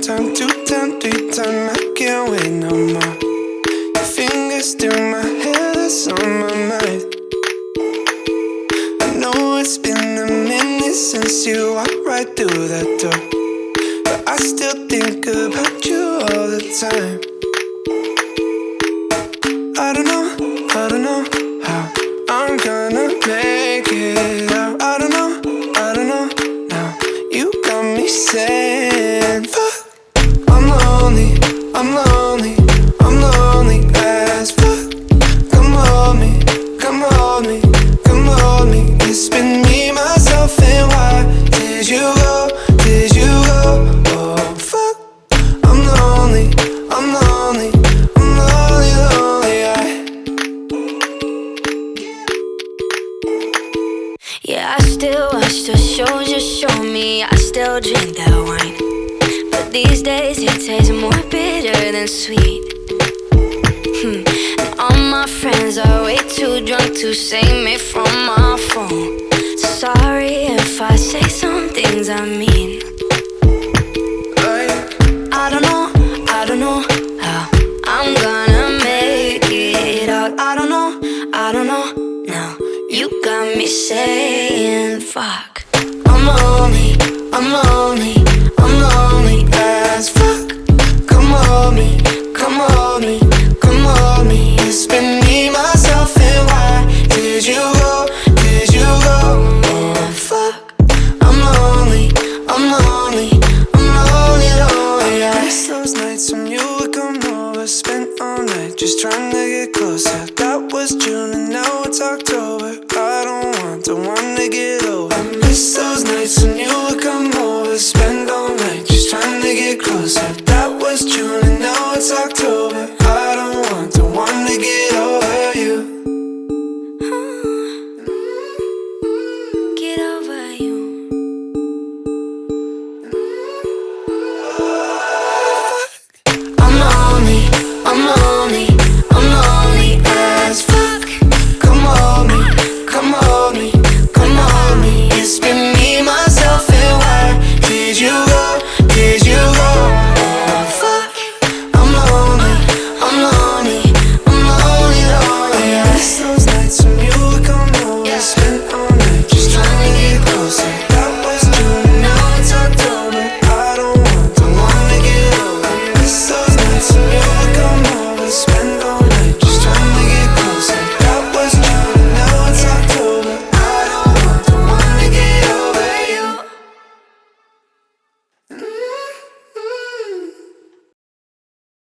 time, 2 times, 3 times, I can't wait no more. Your fingers through my hair, that's on my mind. I know it's been a minute since you walked right through that door, but I still think about you all the time. I don't know how I'm gonna make it out. I don't know now. You got me saying, fuck, I'm lonely as fuck. Come hold me. It's been me, myself, and why did you go? Oh, fuck, I'm lonely. Yeah, I still watch the shows you show me. I still drink that wine, but these days it tastes more bitter than sweet. And all my friends are way too drunk to save me from my phone. Sorry if I say some things I mean. I don't know how I'm gonna make it out. I don't know now. You got me saying fuck. I'm lonely as fuck. Come hold me. It's been me, myself, and why did you go? Oh, fuck, I'm lonely. I miss those nights when you would come over, spent all night just trying